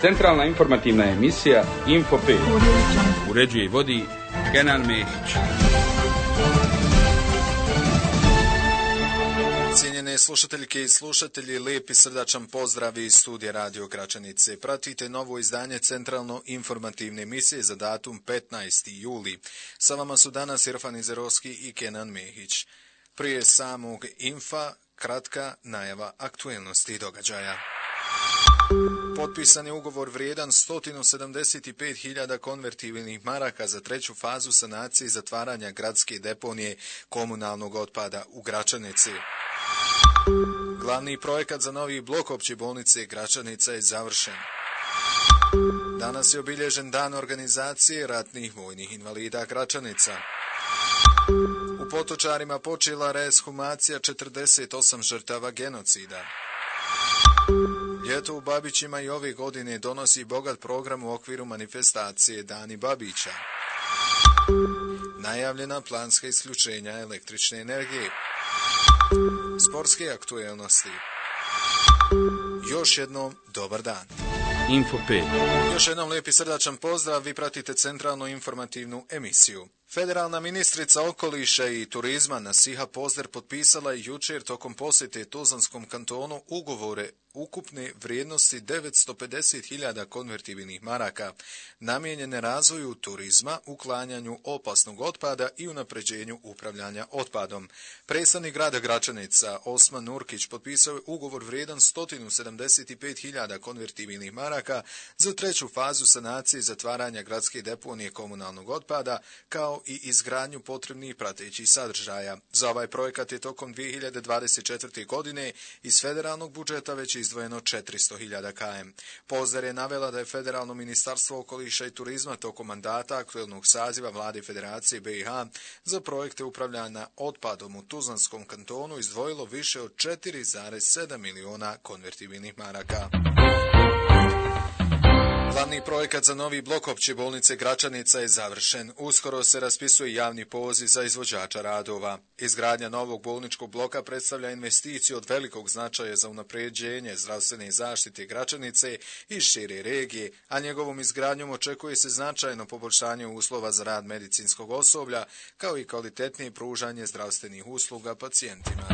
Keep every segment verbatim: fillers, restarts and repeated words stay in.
Centralna informativna emisija Info pet. Uređuje i vodi Kenan Mehić. Cijenjene slušateljke i slušatelji, lijep i srdačan pozdrav iz studija Radio Gračanice. Pratite novo izdanje Centralno informativne emisije za datum petnaesti juli. Sa vama su danas Irfan Izerovski i Kenan Mehić. Prije samog infa, kratka najava aktuelnosti događaja. Potpisan je ugovor vrijedan sto sedamdeset pet hiljada konvertibilnih maraka za treću fazu sanacije i zatvaranja gradske deponije komunalnog otpada u Gračanici. Glavni projekat za novi blok opće bolnice Gračanica je završen. Danas je obilježen dan organizacije ratnih vojnih invalida Gračanica. U Potočarima počela reeshumacija četrdeset osam žrtava genocida. Ljeto u Babićima i ove godine donosi bogat program u okviru manifestacije Dani Babića. Najavljena planska isključenja električne energije. Sportske aktuelnosti. Još jednom dobar dan. Info pet. Još jednom lijepi srdačan pozdrav, vi pratite centralnu informativnu emisiju. Federalna ministrica okoliša i turizma Nasiha Pozder potpisala je jučer tokom posjete Tuzlanskom kantonu ugovore ukupne vrijednosti devetsto pedeset hiljada konvertibilnih maraka namijenjene razvoju turizma, uklanjanju opasnog otpada i unapređenju upravljanja otpadom. Predstavnik grada Gračanica Osman Nurkić potpisao je ugovor vrijedan sto sedamdeset pet hiljada konvertibilnih maraka za treću fazu sanacije i zatvaranja gradske deponije komunalnog otpada kao i izgradnju potrebnih pratećih sadržaja. Za ovaj projekat je tokom dvije hiljade dvadeset četvrte. godine iz federalnog budžeta već izdvojeno četiristo hiljada km. Pozder je navela da je Federalno ministarstvo okoliša i turizma tokom mandata aktuelnog saziva Vlade Federacije B i H za projekte upravljanja otpadom u Tuzlanskom kantonu izdvojilo više od četiri zarez sedam miliona konvertibilnih maraka. Glavni projekat za novi blok opće bolnice Gračanica je završen. Uskoro se raspisuje javni poziv za izvođača radova. Izgradnja novog bolničkog bloka predstavlja investiciju od velikog značaja za unapređenje zdravstvene zaštite Gračanice i šire regije, a njegovom izgradnjom očekuje se značajno poboljšanje uslova za rad medicinskog osoblja, kao i kvalitetnije pružanje zdravstvenih usluga pacijentima.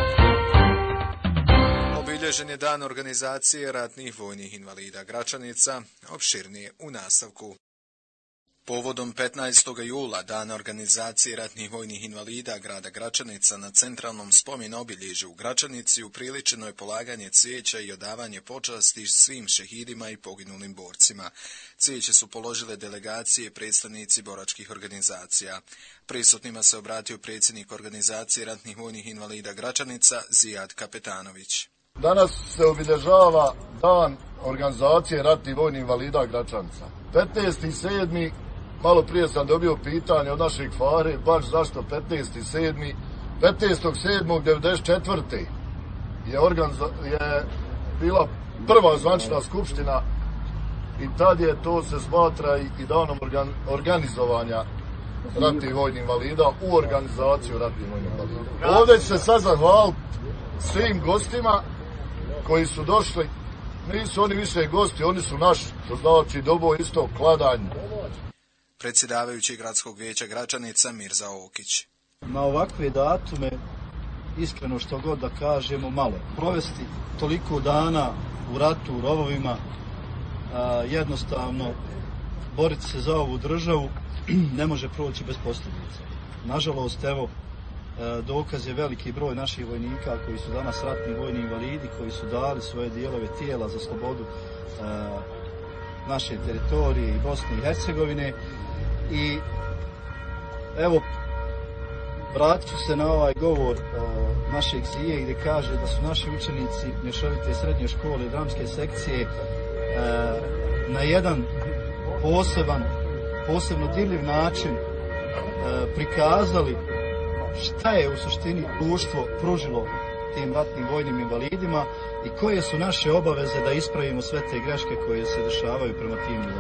Obilježen je dan organizacije ratnih vojnih invalida Gračanica, opširnije u nastavku. Povodom petnaestog jula, dana organizacije ratnih vojnih invalida grada Gračanica, na centralnom spomen obilježju u Gračanici upriličeno je polaganje cvijeća i odavanje počasti svim šehidima i poginulim borcima. Cvijeće su položile delegacije i predstavnici boračkih organizacija. Prisutnima se obratio predsjednik organizacije ratnih vojnih invalida Gračanica Zijad Kapetanović. Danas se obilježava dan organizacije ratnih vojnih invalida Gračanica. petnaesti sedmi malo prije sam dobio pitanje od našeg Fare, baš zašto petnaesti sedmi petnaestog sedmog devedeset četvrte. je, organiza- je bila prva zvanična skupština i tad je to se smatra i, i danom organ- organizovanja ratnih vojnih invalida u organizaciju ratnih vojnih invalida. Ovdje će se sad zahvaliti svim gostima koji su došli. Nisu oni više gosti, oni su naši, to znači dobo isto kladanje. Predsjedavajući gradskog vijeća Gračanica Mirza Okić. Na ovakve datume, iskreno što god da kažemo, malo. Provesti toliko dana u ratu, u rovovima, a, jednostavno boriti se za ovu državu ne može proći bez posljedica. Nažalost, evo, dokaz je veliki broj naših vojnika koji su danas ratni vojni invalidi, koji su dali svoje dijelove tijela za slobodu naše teritorije i Bosne i Hercegovine. I evo, vratit ću se na ovaj govor našeg Zije gdje kaže da su naši učenici mješovite srednje škole i dramske sekcije na jedan poseban, posebno dirljiv način prikazali šta je u suštini društvo pružilo tim ratnim vojnim invalidima i koje su naše obaveze da ispravimo sve te greške koje se dešavaju prema tim ljudima.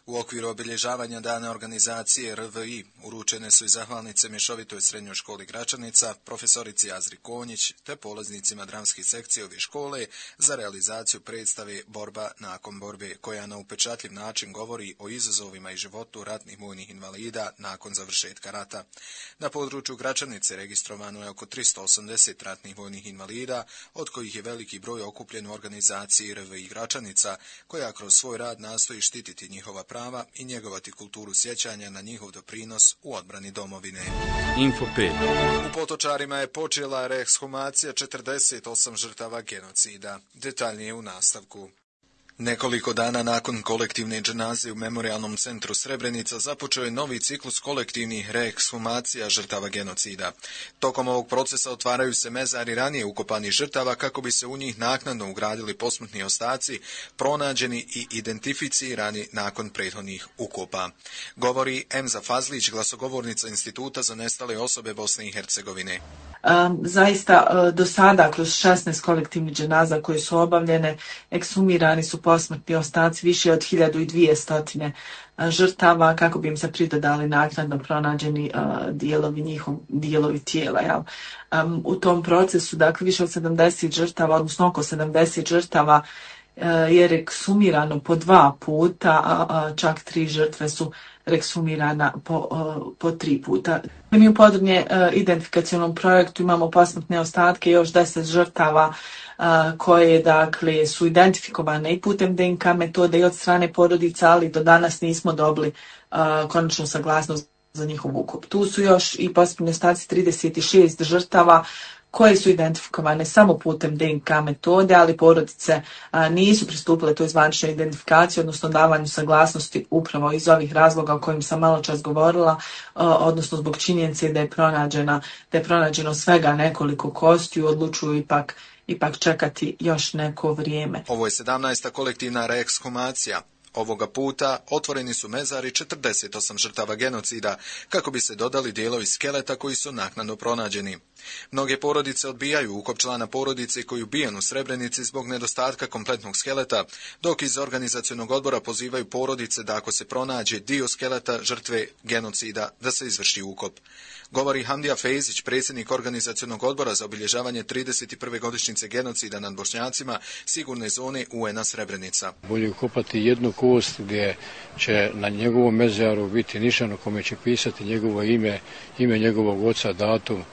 U okviru obilježavanja dana organizacije R V I uručene su i zahvalnice Mješovitoj srednjoj školi Gračanica, profesorici Azri Konjić te polaznicima dramskih sekcija ove škole za realizaciju predstave Borba nakon borbe, koja na upečatljiv način govori o izazovima i životu ratnih vojnih invalida nakon završetka rata. Na području Gračanice registrovano je oko tristo osamdeset ratnih vojnih invalida, od kojih je veliki broj okupljen u organizaciji R V I Gračanica, koja kroz svoj rad nastoji štititi njihova prava i njegovati kulturu sjećanja na njihov doprinos u odbrani domovine. Info pet. U Potočarima je počela reekshumacija četrdeset osam žrtava genocida. Detaljnije u nastavku. Nekoliko dana nakon kolektivne dženaze u Memorijalnom centru Srebrenica započeo je novi ciklus kolektivnih reekshumacija žrtava genocida. Tokom ovog procesa otvaraju se mezari ranije ukopanih žrtava kako bi se u njih naknadno ugradili posmrtni ostaci, pronađeni i identificirani nakon prethodnih ukopa. Govori Emza Fazlić, glasogovornica Instituta za nestale osobe Bosne i Hercegovine. Um, zaista uh, do sada kroz šesnaest kolektivnih dženaza koje su obavljene ekshumirani su posmrtni ostaci više od hiljadu dvjesto uh, žrtava kako bi im se pridodali naknadno pronađeni uh, dijelovi njihov, dijelovi tijela. Jel? Um, u tom procesu dakle više od sedamdeset žrtava, odnosno oko sedamdeset žrtava uh, je rekshumirano po dva puta, a, a čak tri žrtve su rekshumirana po, uh, po tri puta. Mi u području uh, identifikacionom projektu imamo posmrtne ostatke još deset žrtava uh, koje dakle su identifikovane i putem D N K metode i od strane porodica, ali do danas nismo dobili uh, konačnu saglasnost za njihov ukop. Tu su još i posmrtni ostaci trideset šest žrtava koje su identifikovane samo putem D N K metode, ali porodice a, nisu pristupile toj zvaničnoj identifikaciji, odnosno davanju saglasnosti upravo iz ovih razloga o kojim sam malo čas govorila, a, odnosno zbog činjenice da je pronađena, da je pronađeno svega nekoliko kostiju, odlučuju ipak, ipak čekati još neko vrijeme. Ovo je sedamnaesta kolektivna reekshumacija. Ovoga puta otvoreni su mezari četrdeset osam žrtava genocida kako bi se dodali dijelovi skeleta koji su naknadno pronađeni. Mnoge porodice odbijaju ukop člana porodice koji je ubijen u Srebrenici zbog nedostatka kompletnog skeleta, dok iz organizacionog odbora pozivaju porodice da ako se pronađe dio skeleta žrtve genocida da se izvrši ukop. Govori Hamdija Fejzić, predsjednik organizacionog odbora za obilježavanje trideset prve godišnjice genocida nad Bošnjacima sigurne zone U N-a Srebrenica. Bolje ukopati jednu kost gdje će na njegovom mezaru biti nišan u kome će pisati njegovo ime, ime njegovog oca, datum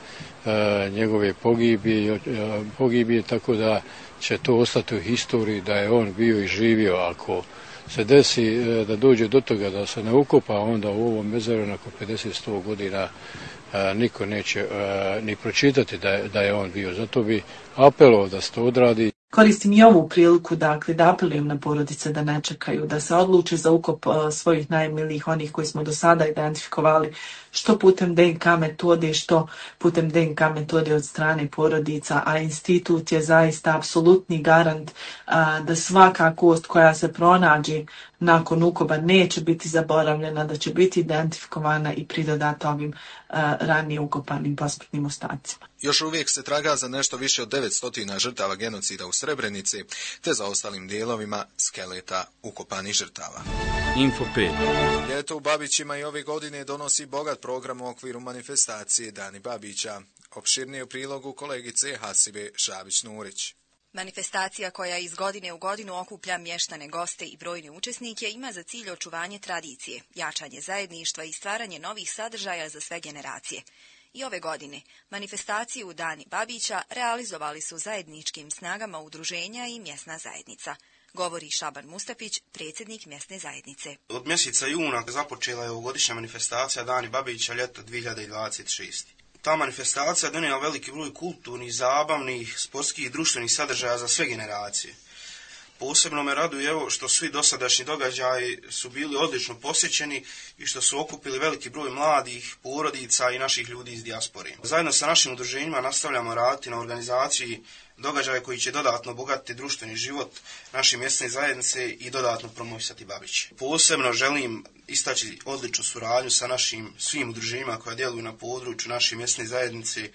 e, njegove pogibije, e, pogibije, tako da će to ostati u historiji da je on bio i živio. Ako se desi e, da dođe do toga da se ne ukopa, onda u ovom mezaru nakon pedeset do sto godina a, niko neće a, ni pročitati da je, da je on bio. Zato bi apelovao da se to odradi. Koristim i ovu priliku dakle, da apelujem na porodice da ne čekaju, da se odluče za ukop uh, svojih najmilijih, onih koji smo do sada identifikovali, što putem D N K metode, što putem D N K metode od strane porodica, a institut je zaista apsolutni garant uh, da svaka kost koja se pronađe nakon ukopa neće biti zaboravljena, da će biti identifikovana i pridodata ovim uh, ranije ukopanim posmrtnim ostacima. Još uvijek se traga za nešto više od devetsto žrtava genocida u Srebrenici, te za ostalim dijelovima skeleta ukopanih žrtava. Info pet. Ljeto u Babićima i ove godine donosi bogat program u okviru manifestacije Dani Babića. Opširnije u prilogu kolegice Hasibe Šabić-Nurić. Manifestacija koja iz godine u godinu okuplja mještane goste i brojne učesnike ima za cilj očuvanje tradicije, jačanje zajedništva i stvaranje novih sadržaja za sve generacije. I ove godine manifestaciju Dani Babića realizovali su zajedničkim snagama udruženja i mjesna zajednica. Govori Šaban Mustapić, predsjednik mjesne zajednice. Od mjeseca juna započela je ovogodišnja manifestacija Dani Babića ljeto dvije hiljade dvadeset šeste. Ta manifestacija donijela veliki broj kulturnih, zabavnih, sportskih i društvenih sadržaja za sve generacije. Posebno me raduje evo što svi dosadašnji događaji su bili odlično posjećeni i što su okupili veliki broj mladih, porodica i naših ljudi iz dijaspore. Zajedno sa našim udruženjima nastavljamo raditi na organizaciji događaja koji će dodatno obogatiti društveni život naše mjesne zajednice i dodatno promovisati Babić. Posebno želim istaći odličnu suradnju sa našim svim udruženjima koja djeluju na području naše mjesne zajednice,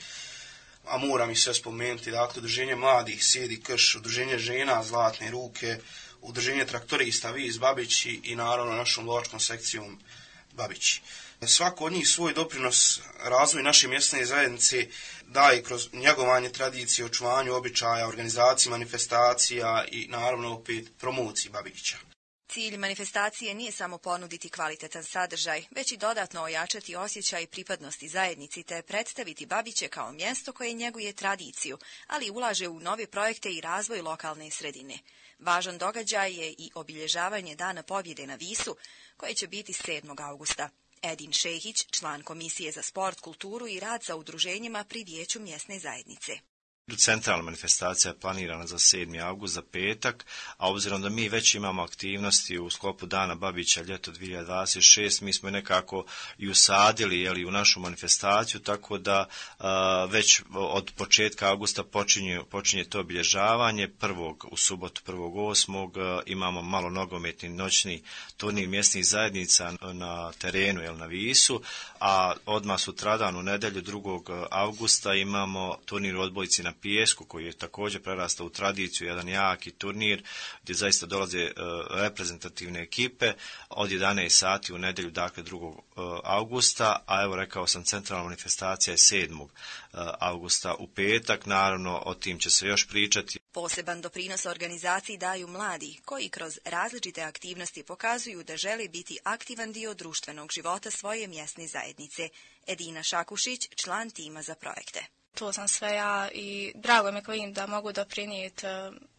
a moram ih sve spomenuti, dakle, udruženje mladih Sjedi Krš, udruženje žena Zlatne ruke, udruženje traktorista Vis Babić i naravno našom lovačkom sekcijom Babići. Svako od njih svoj doprinos razvoju naše mjesne zajednice daje kroz njegovanje tradicije, očuvanju običaja, organizaciji manifestacija i naravno opet promociji Babića. Cilj manifestacije nije samo ponuditi kvalitetan sadržaj, već i dodatno ojačati osjećaj pripadnosti zajednici te predstaviti Babiće kao mjesto koje njeguje tradiciju, ali ulaže u nove projekte i razvoj lokalne sredine. Važan događaj je i obilježavanje Dana pobjede na Visu, koje će biti sedmog avgusta. Edin Šehić, član Komisije za sport, kulturu i rad za udruženjima pri Vijeću mjesne zajednice. Centralna manifestacija je planirana za sedmi avgust, za petak, a obzirom da mi već imamo aktivnosti u sklopu Dana Babića ljeto dvije hiljade dvadeset šeste, mi smo nekako i usadili jeli, u našu manifestaciju, tako da a, već od početka avgusta počinje, počinje to obilježavanje. Prvog, u subotu prvog osmog imamo malo nogometni noćni turnir mjesnih zajednica na terenu, jel, na Visu, a odmah sutradan u nedjelju drugog avgusta imamo turnir u odbojci na pijesku, koji je također prerastao u tradiciju, jedan jaki turnir gdje zaista dolaze e, reprezentativne ekipe od jedanaest sati u nedjelju, dakle drugog avgusta, a evo rekao sam centralna manifestacija je sedmog avgusta u petak, naravno o tim će se još pričati. Poseban doprinos organizaciji daju mladi, koji kroz različite aktivnosti pokazuju da žele biti aktivan dio društvenog života svoje mjesne zajednice. Edina Šakušić, član tima za projekte. Tu sam sve ja i drago mi vidim da mogu doprinijeti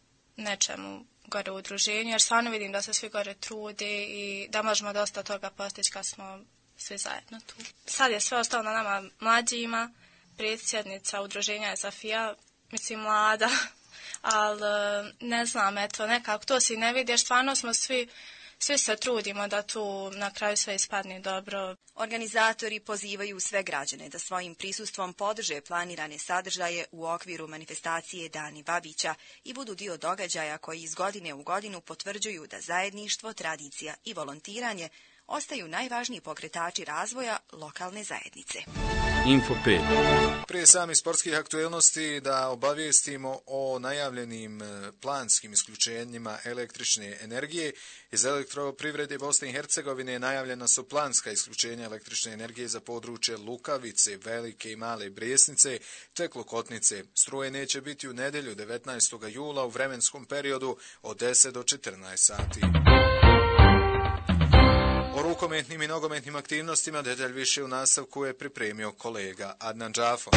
nečemu gore u udruženju, jer stvarno vidim da se svi gore trude i da možemo dosta toga postići kad smo svi zajedno tu. Sad je sve ostalo na nama mlađima, predsjednica udruženja je Zafija, mislim mlada, ali ne znam, eto, nekako to si ne vidi, jer stvarno smo svi Svi se trudimo da tu na kraju sve ispadne dobro. Organizatori pozivaju sve građane da svojim prisustvom podrže planirane sadržaje u okviru manifestacije Dani Babića i budu dio događaja koji iz godine u godinu potvrđuju da zajedništvo, tradicija i volontiranje ostaju najvažniji pokretači razvoja lokalne zajednice. Info pet. Prije samih sportskih aktuelnosti da obavijestimo o najavljenim planskim isključenjima električne energije. Iz elektroprivrede Bosne i Hercegovine najavljena su planska isključenja električne energije za područje Lukavice, Velike i Male Brijesnice te Klokotnice. Struje neće biti u nedjelju devetnaestog jula u vremenskom periodu od deset do četrnaest sati. O rukometnim i nogometnim aktivnostima detalj više u nastavku je pripremio kolega Adnan Džafo.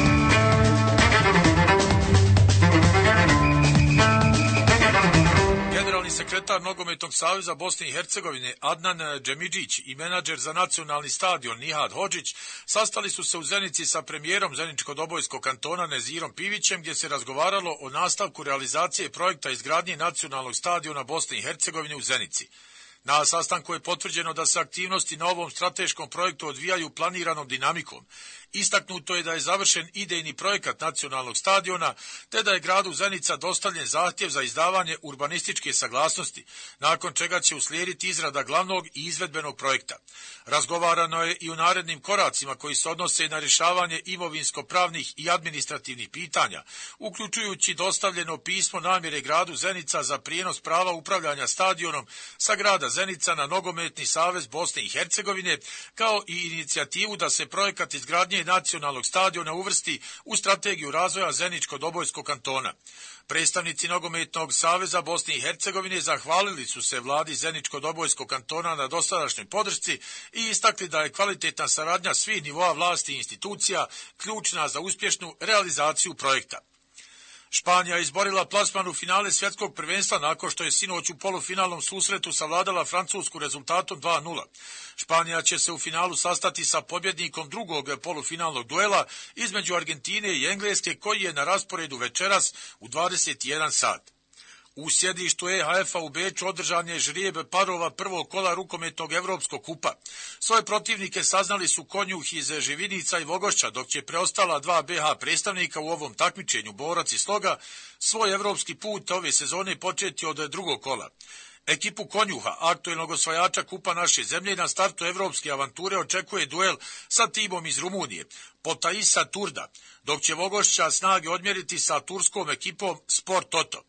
Generalni sekretar Nogometnog saveza Bosne i Hercegovine Adnan Džemidžić i menadžer za nacionalni stadion Nihad Hodžić sastali su se u Zenici sa premijerom Zeničko-Dobojskog kantona Nezirom Pivićem, gdje se razgovaralo o nastavku realizacije projekta izgradnje nacionalnog stadiona Bosne i Hercegovine u Zenici. Na sastanku je potvrđeno da se aktivnosti na ovom strateškom projektu odvijaju planiranom dinamikom. Istaknuto je da je završen idejni projekat nacionalnog stadiona, te da je gradu Zenica dostavljen zahtjev za izdavanje urbanističke saglasnosti, nakon čega će uslijediti izrada glavnog i izvedbenog projekta. Razgovarano je i u narednim koracima koji se odnose na rješavanje imovinsko-pravnih i administrativnih pitanja, uključujući dostavljeno pismo namjere gradu Zenica za prijenos prava upravljanja stadionom sa grada Zenica na Nogometni savez Bosne i Hercegovine, kao i inicijativu da se projekat izgradnje nacionalnog stadiona uvrsti u strategiju razvoja Zeničko-Dobojskog kantona. Predstavnici Nogometnog saveza Bosne i Hercegovine zahvalili su se vladi Zeničko-Dobojskog kantona na dosadašnjoj podršci i istakli da je kvalitetna saradnja svih nivoa vlasti i institucija ključna za uspješnu realizaciju projekta. Španija je izborila plasman u finale svjetskog prvenstva nakon što je sinoć u polufinalnom susretu savladala Francusku rezultatom dva nula. Španija će se u finalu sastati sa pobjednikom drugog polufinalnog duela između Argentine i Engleske, koji je na rasporedu večeras u dvadeset jedan sat. U sjedištu E H F-a u Beču održan je žrijeb parova prvog kola rukometnog Evropskog kupa. Svoje protivnike saznali su Konjuh iz Živinica i Vogošća, dok će preostala dva B H predstavnika u ovom takmičenju, Borac i Sloga, svoj evropski put ove sezone početi od drugog kola. Ekipu Konjuha, aktuelnog osvajača kupa naše zemlje, na startu evropske avanture očekuje duel sa timom iz Rumunije, Potaisa Turda, dok će Vogošća snage odmjeriti sa turskom ekipom Sport Toto.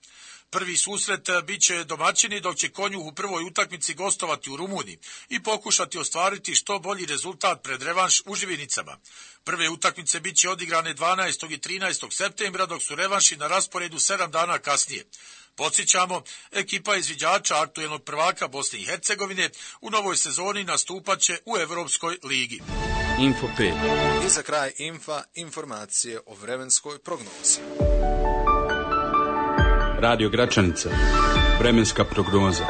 Prvi susret bit će domaćini, dok će Konjuh u prvoj utakmici gostovati u Rumuniji i pokušati ostvariti što bolji rezultat pred revanš u Živinicama. Prve utakmice bit će odigrane dvanaestog i trinaestog septembra, dok su revanši na rasporedu sedam dana kasnije. Podsjećamo, ekipa izviđača aktuelnog prvaka Bosne i Hercegovine u novoj sezoni nastupat će u Evropskoj ligi. Info pet. I za kraj Infa, informacije o vremenskoj prognozi. Radio Gračanica. Vremenska prognoza.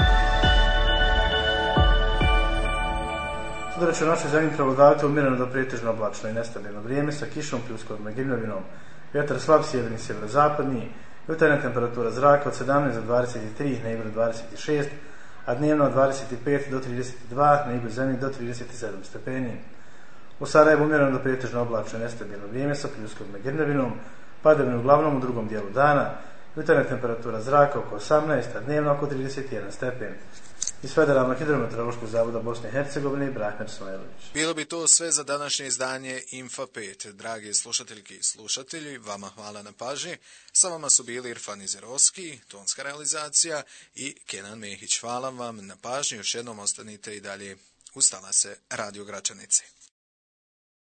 Sutra će u našoj zemlji prevladavati umjereno do pretežno oblačno i nestabilno vrijeme sa kišom pljuskovima i grimljavinom. Vjetar slab sjeverni sjeverozapadni. Jutarnja temperatura zraka od sedamnaest do dvadeset tri, na Ibru dvadeset šest, a dnevno od dvadeset pet do trideset dva, na Ibru zemlji do trideset sedam stepeni. U Sarajevu umjereno do pretežno oblačno i nestabilno vrijeme sa pljuskovima i grmljavinom, padavine uglavnom u drugom dijelu dana. Jutarnja temperatura zraka oko osamnaest, a dnevno oko trideset jedan stepen. Iz Federalnog hidrometeorološkog zavoda Bosne i Hercegovine, Brahmer Smajlović. Bilo bi to sve za današnje izdanje Infa pet. Dragi slušateljki i slušatelji, vama hvala na pažnji. Sa vama su bili Irfan Izerovski, tonska realizacija, i Kenan Mehić. Hvala vam na pažnji. Još jednom ostanite i dalje uz talase Radio Gračanice.